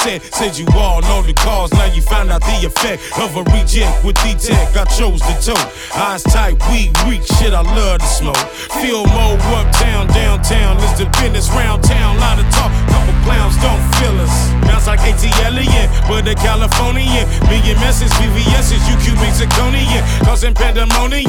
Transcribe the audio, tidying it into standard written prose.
set. Said you all know the cause, now you found out the effect of a reject with D-Tech. I chose the tote. Eyes tight, weed weak, shit I love to smoke. Feel more uptown, downtown. It's the business round town. Lot of talk, couple clowns don't feel us. Bounce like ATLian, but a Californian. Million message, VVS's, UQ Zirconian. Causing pandemonium,